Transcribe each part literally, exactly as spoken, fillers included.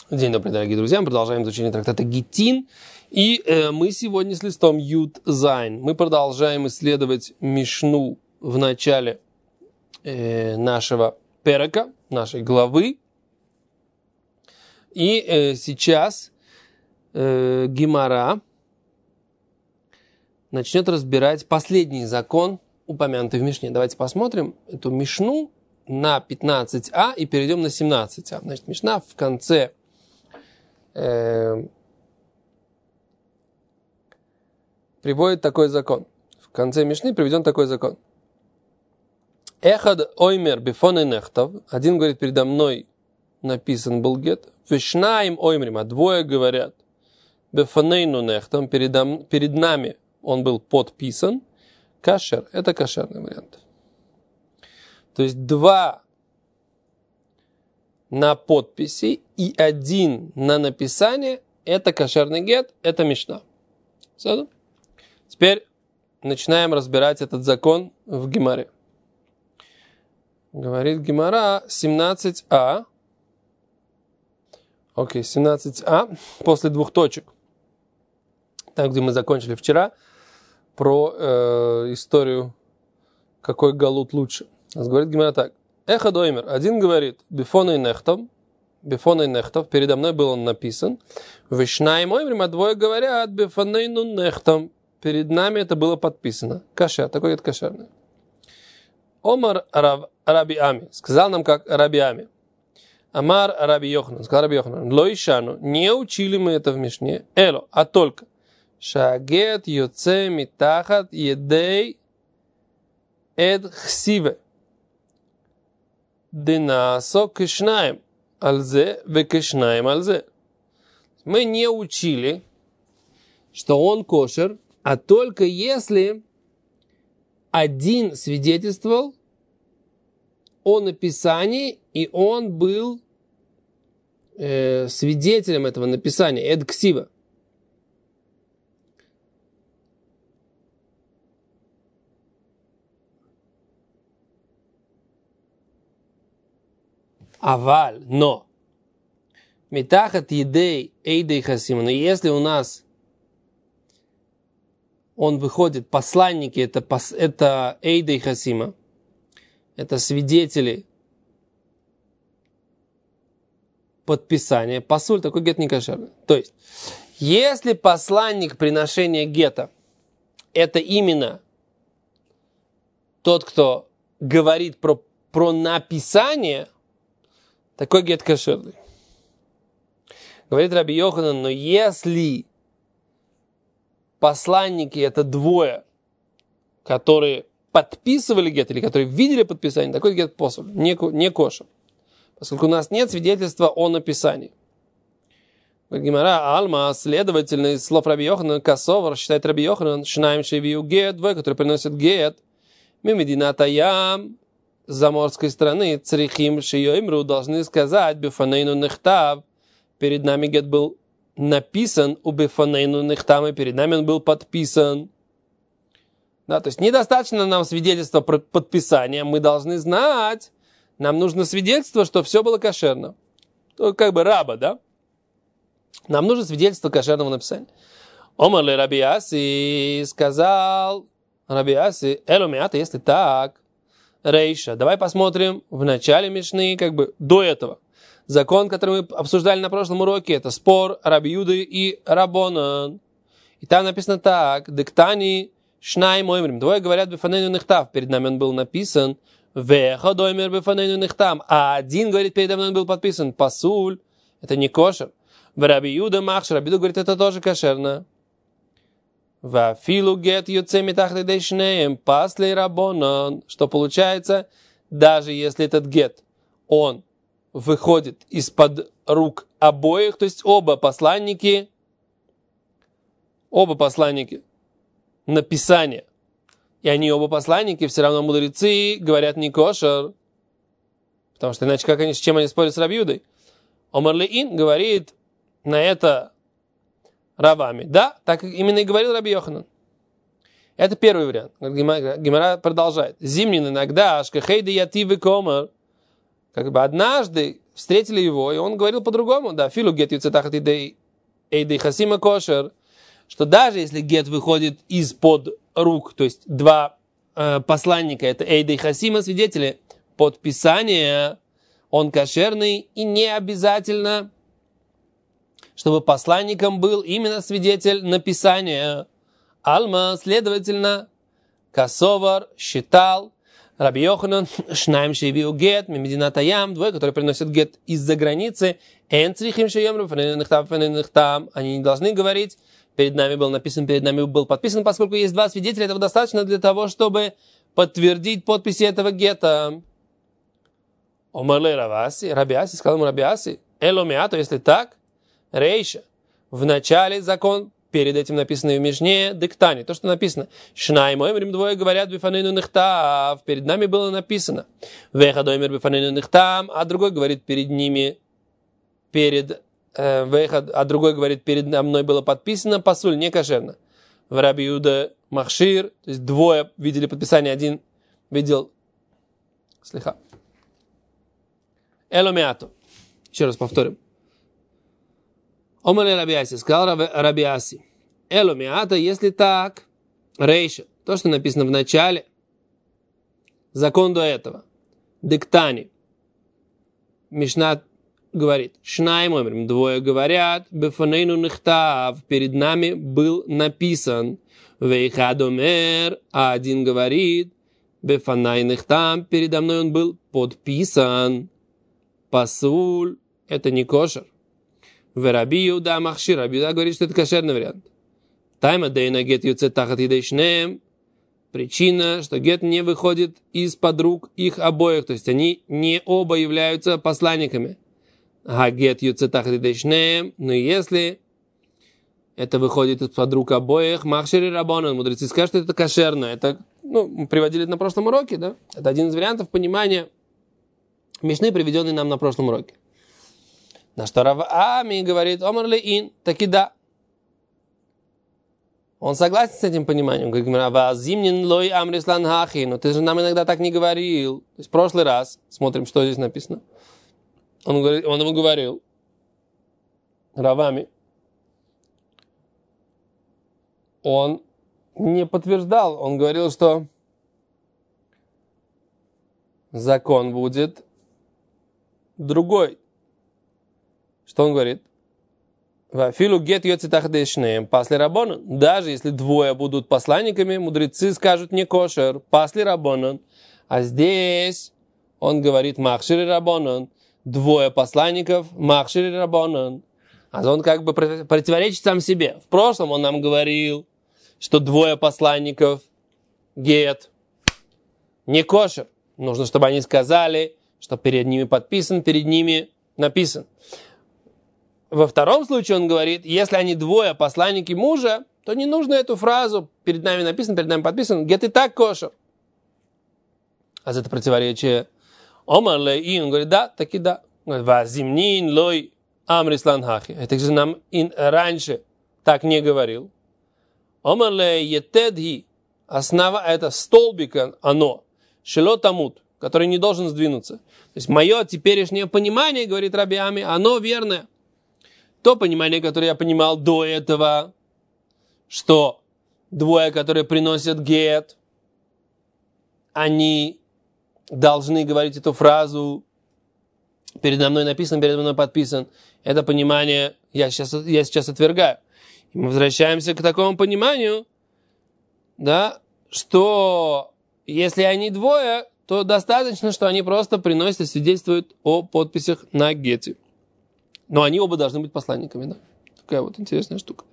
День добрый, дорогие друзья. Мы продолжаем изучение трактата Гитин. И э, мы сегодня с листом Юд Зайн. Мы продолжаем исследовать Мишну в начале э, нашего перека, нашей главы. И э, сейчас э, Гемара начнет разбирать последний закон, упомянутый в Мишне. Давайте посмотрим эту Мишну на пятнадцать а и перейдем на семнадцать а. Значит, Мишна в конце э, приводит такой закон. В конце Мишны приведен такой закон. Эхад оймер бифоны нехтов. Один говорит, передо мной написан был гет. Вишнаим оймрим, а двое говорят. Бифонейну нехтом, перед, перед нами он был подписан. Кашер, это кошерный вариант. То есть два на подписи и один на написание, это кошерный гет, это Мишна. Все? Теперь начинаем разбирать этот закон в Гемаре. Говорит Гемара семнадцать а. Окей, семнадцать а, после двух точек. Там, где мы закончили вчера, про э, историю, какой галут лучше. Говорит Гемара так. Эхо доймер. Один говорит, бифоной нехтом, бифоной нехтов, передо мной был он написан. Вишнаим оймрим, а двое говорят, бифоной ну нехтом, перед нами это было подписано. Кашер, такой это кошерный. Омар рав, Раби Ами, сказал нам как Раби Ами. Амар Раби Йоханан, сказал Раби Йоханан, лоишану, не учили мы это в Мишне, эло, а только шагет йоце митахат едей эд хсиве. Динасо кишнаем альзе векишнаем альзе. Мы не учили, что он кошер, а только если один свидетельствовал о написании, и он был э, свидетелем этого написания, эд ксива. Аваль, но митахат едей эйдей хасима. Но если у нас он выходит, посланники, это, это эйдей хасима, это свидетели подписания, пасуль, такой гет не кошерный. То есть, если посланник приношения гета это именно тот, кто говорит про, про написание, такой гет кошерный. Говорит Раби Йоханан, но если посланники это двое, которые подписывали гет, или которые видели подписание, такой гет посуль, не, не кошер. Поскольку у нас нет свидетельства о написании. Гемара Алма, следовательно, из слов Раби Йоханана, Касовар, считает Раби Йоханан, Шнаим Шевию гет, двое, которые приносят гет, Мимедина Таям, с заморской страны, Црихим Шиёимру, должны сказать, Бифанейну Нехтав, перед нами гет был написан, у Бифанейну Нехтам, и перед нами он был подписан. Да, то есть недостаточно нам свидетельства про подписание, мы должны знать, нам нужно свидетельство, что все было кошерно. То, как бы раба, да? Нам нужно свидетельство кошерного написания. Омар ле Раби Аси, сказал Раби Аси, эломиата, если так, рейша. Давай посмотрим в начале Мишны, как бы до этого. Закон, который мы обсуждали на прошлом уроке, это спор Раби Юды и Рабонан. И там написано так, дектани Шнай моймрим. Двое говорят бифанейну нехтав. Перед нами он был написан. Веха доймер бифанейну нехтам. А один говорит, передо мной он был подписан. Пасуль. Это не кошер. В Раби Юда махш. Раби Юда говорит, это тоже кошерно. Вафилу гет юце митахли дейшнеем. Пасли рабонан. Что получается, даже если этот гет, он выходит из-под рук обоих, то есть оба посланники, оба посланники, написание. И они оба посланники, все равно мудрецы говорят не кошер. Потому что иначе как они, с чем они спорят с Раби Юдой? Омар Леин говорит на это Равами. Да, так именно и говорил Раби Йоханан. Это первый вариант. Гемара продолжает. Зимнин иногда, ашкахейды ятивы комар. Как бы однажды встретили его, и он говорил по-другому, да, филу гет юцетахат идей эйдей хасима кошер, что даже если гет выходит из-под рук, то есть два э, посланника, это эйдей хасима, свидетели, подписание, он кошерный, и не обязательно, чтобы посланником был именно свидетель написания. Алма, следовательно, Касовар считал, Раби Йоханан, Шнаим шейвиу гет, Мемединат аям, двое, которые приносят гет из-за границы, Эн црихим шеемру, фаненихтам, они не должны говорить, перед нами был написан, перед нами был подписан, поскольку есть два свидетеля, этого достаточно для того, чтобы подтвердить подписи этого гета. Омарлей Раваси, Рабиаси, сказал ему Рабиаси, Эломиато, если так, Рейша, в начале закон, перед этим написано в Мишне, Дектани, то, что написано. Шнай моим двое говорят, бифанейну нехтав, перед нами было написано. Вехадоймер бифанейну нехтам, а другой говорит перед ними, перед, э, вехад, а другой говорит, перед мной было подписано, пасуль, не кошерно. В Раби Юда Махшир, то есть двое видели подписание, один видел, слиха. Эломиато. Еще раз повторим. Омале Рабиаси, сказал Рабиаси. Эломиата, если так, Рейша, то, что написано в начале, закон до этого. Дектани. Мишна говорит, Шнай моймрим, двое говорят, бефанейну нехтав, перед нами был написан, вейхадомер, а один говорит, бефанай нехтам, передо мной он был подписан. Пасуль, это не кошер. В Раби Юда Махшир, Раби Юда говорит, что это кошерный вариант. Тайма дейна гет юцет тахат идей шнеем. Причина, что гет не выходит из-под рук их обоих, то есть они не оба являются посланниками. А гет юцет тахат идей шнеем, но если это выходит из-под рук обоих, Махшир и Рабонан, мудрецы скажут, что это кошерно. Это, ну, мы приводили это на прошлом уроке, да? Это один из вариантов понимания Мишны, приведенный нам на прошлом уроке. На что Рав Ами говорит, Омар ли ин, таки да. Он согласен с этим пониманием. Говорит, Рав Зимнин лой амрислан хахи, но ты же нам иногда так не говорил. То есть в прошлый раз, смотрим, что здесь написано. Он, говорит, он ему говорил, Рав Ами, он не подтверждал, он говорил, что закон будет другой. Что он говорит? Вафилу гет йоцитахдешнеем, пасли рабонан. Даже если двое будут посланниками, мудрецы скажут не кошер, пасли рабонан. А здесь он говорит махшир и рабонан. Двое посланников, махшир и рабонан. А он как бы противоречит сам себе. В прошлом он нам говорил, что двое посланников, гет, не кошер. Нужно, чтобы они сказали, что перед ними подписан, перед ними написан. Во втором случае он говорит, если они двое посланники мужа, то не нужно эту фразу «перед нами написан, перед нами подписан», гет и так кошер. А за это противоречие Омар лей, он говорит, да, таки да. Вазимнин лой амрислан хахи. Это же нам раньше так не говорил. Омар лей етедхи, основа, это столбик оно, шело тамут, который не должен сдвинуться. То есть мое теперешнее понимание, говорит Раби Ами, оно верное. То понимание, которое я понимал до этого, что двое, которые приносят гет, они должны говорить эту фразу «передо мной написан, передо мной подписан». Это понимание я сейчас, я сейчас отвергаю. И мы возвращаемся к такому пониманию, да, что если они двое, то достаточно, что они просто приносят и свидетельствуют о подписях на гете. Но они оба должны быть посланниками, да? Такая вот интересная штука.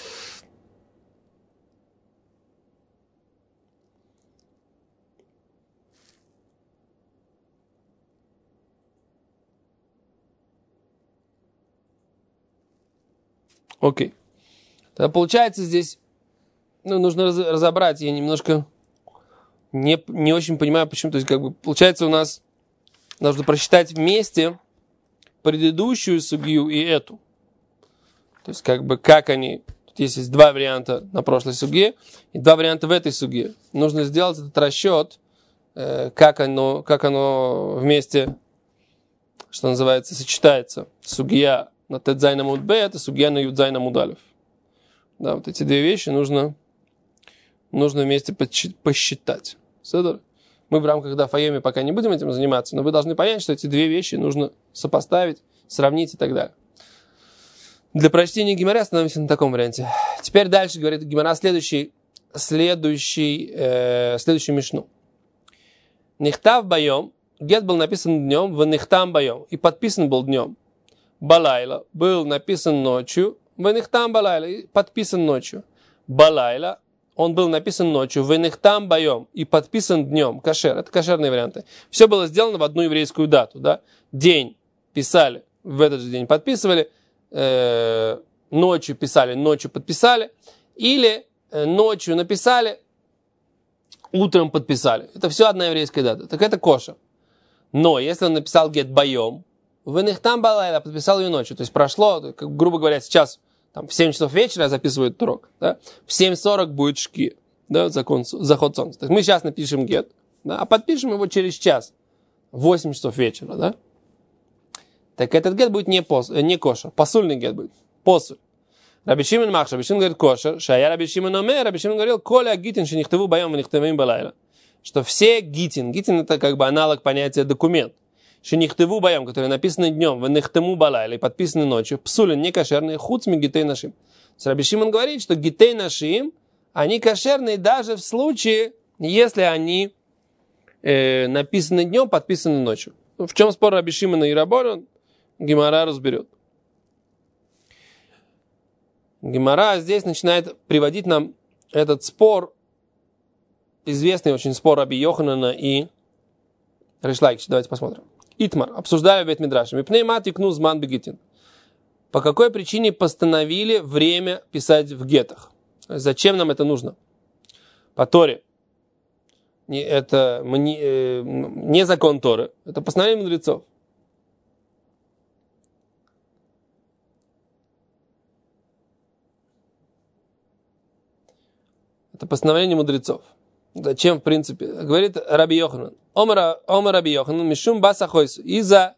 Окей. Тогда получается здесь, ну, нужно раз, разобрать. Я немножко не, не очень понимаю, почему. То есть, как бы, получается у нас нужно просчитать вместе предыдущую сугию и эту. То есть, как бы, как они... Тут есть два варианта на прошлой суге и два варианта в этой суге. Нужно сделать этот расчет, э, как оно, как оно вместе что называется, сочетается. Сугья на тедзай на мудбет и сугья на юдзай на мудалев. Да, вот эти две вещи нужно, нужно вместе посчитать. Седор? Мы в рамках Дафайоми пока не будем этим заниматься, но вы должны понять, что эти две вещи нужно сопоставить, сравнить и так далее. Для прочтения Гемара остановимся на таком варианте. Теперь дальше говорит Гемара следующий, следующий, э, следующий мишну. Нихтав байом, гет был написан днем, в нихтам байом, и подписан был днем. Балайла был написан ночью, в нихтам балайла, и подписан ночью. Балайла, он был написан ночью, в нихтам байом, и подписан днем. Кашер, это кошерные варианты. Все было сделано в одну еврейскую дату, да? День писали, в этот же день подписывали, э, ночью писали, ночью подписали, или э, ночью написали, утром подписали. Это все одна еврейская дата. Так это кошер. Но если он написал гет байом, в нихтам балайла, подписал ее ночью, то есть прошло, как, грубо говоря, сейчас там, в семь часов вечера записывают урок, да? В семь сорок будет шки, да, закон, заход солнца. Так мы сейчас напишем гет, да, а подпишем его через час, в восемь часов вечера, да? Так этот гет будет не, пос, не кошер, посульный гет будет, посуль. Раби Шимон мах, Раби Шимон говорит кошер, шая Раби Шимон омер, Раби Шимон говорил, коля гитин, что нихтеву боем, нихтевым балайла. Что все гитин, гитин это как бы аналог понятия документ. Что нихтеву боем, которые написаны днем, в нихтему балайла и подписаны ночью, псулин не кошерные, хуцми гитей нашим. Раби Шимон говорит, что гитей нашим, они кошерные даже в случае, если они э, написаны днем, подписаны ночью. Ну, в чем спор Раби Шимона и Рабона, Гемара разберет. Гемара здесь начинает приводить нам этот спор, известный очень спор Раби Йоханана и Рейш Лакиша. Давайте посмотрим. Итмар. Обсуждали в Бейт-Мидраше. Мипнеймат икну зман бегитин. По какой причине постановили время писать в гетах? Зачем нам это нужно? По Торе. Это не, не закон Торы. Это постановление мудрецов. Это постановление мудрецов. Зачем, в принципе? Говорит Раби Йоханан. Омар Раби Йоханан, мишум басахойс. Из-за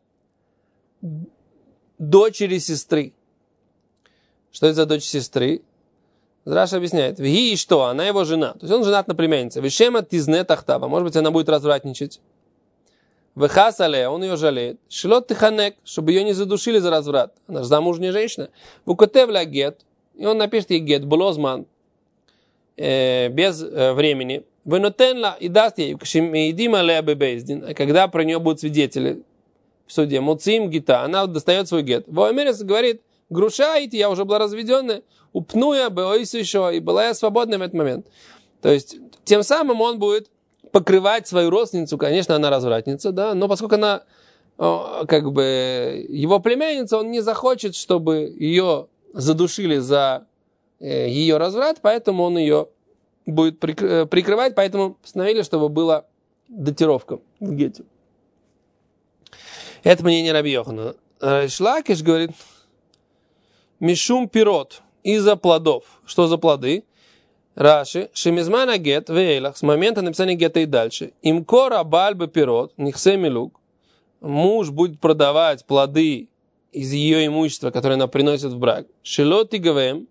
дочери сестры. Что это за дочь сестры? Раша объясняет. Вги и что? Она его жена. То есть он женат на племяннице. Вишема тизне тахтава. Может быть, она будет развратничать. Вехасале, он ее жалеет. Шилот тиханек, чтобы ее не задушили за разврат. Она же замужняя женщина. Вукотевля гет. И он напишет ей гет. Булозман. Э, без э, времени. Венотенла и даст ей, когда про нее будут свидетели в суде. Муцим гита, она достает свой гет. Воамерес говорит, грушаите, я уже была разведенная, упнуя, боюсь еще, и была я свободна в этот момент. То есть, тем самым он будет покрывать свою родственницу, конечно, она развратница, да, но поскольку она, как бы, его племянница, он не захочет, чтобы ее задушили за ее разврат, поэтому он ее будет прикрывать, поэтому постановили, чтобы была датировка в гете. Это мнение Раби Йоханана. Рейш Лакиш говорит, мишум пирот, из-за плодов. Что за плоды? Раши, шемизмана гет, вейлах, с момента написания гета и дальше. Имкора бальбы пирот, нихсе милук. Муж будет продавать плоды из ее имущества, которое она приносит в брак. Шилот и гавем,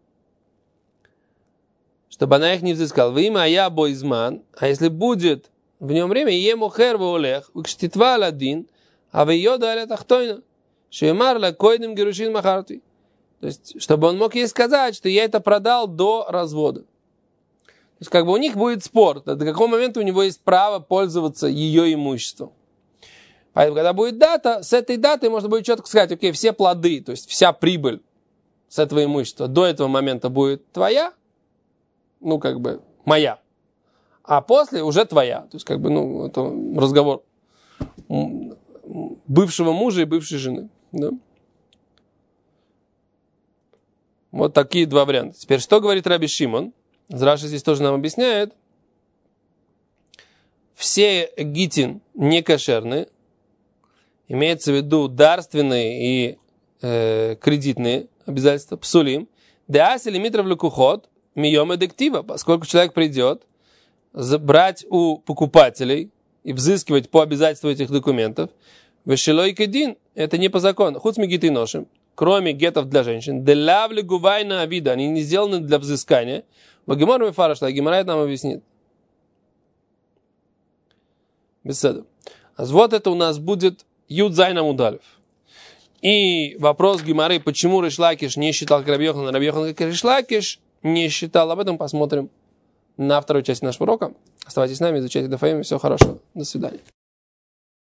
чтобы она их не взыскала. Вы има я бойзман, а если будет в нем время, ему хер волех, укштитва ладин, а вы ее дали тахтойна, шемар ла койдем герушин махарти. То есть, чтобы он мог ей сказать, что я это продал до развода. То есть, как бы у них будет спор, до какого момента у него есть право пользоваться ее имуществом. Поэтому, когда будет дата, с этой датой можно будет четко сказать, окей, все плоды, то есть вся прибыль с этого имущества до этого момента будет твоя, ну, как бы, моя. А после уже твоя. То есть, как бы, ну, это разговор бывшего мужа и бывшей жены. Да? Вот такие два варианта. Теперь, что говорит Раби Шимон? Раша здесь тоже нам объясняет. Все гитин не кошерные. Имеется в виду дарственные и э, кредитные обязательства. Псулим. Деаси лимитров лекухот. Миём эдектива, поскольку человек придет брать у покупателей и взыскивать по обязательству этих документов, Вешелой кедин, это не по закону. Худ смигиты ношим, кроме гетов для женщин. Делавли гувайна вида, они не сделаны для взыскания. Багимор мефара, что Гемара нам объяснит. Беседа. А вот это у нас будет Юдзайна Мудалев. И вопрос Гемары, почему Риш Лакиш не считал как Раби Йохан, а Раби Йохан как Риш Лакиш не считал. Об этом посмотрим на второй части нашего урока. Оставайтесь с нами, изучайте Дафаим. Всего хорошего. До свидания.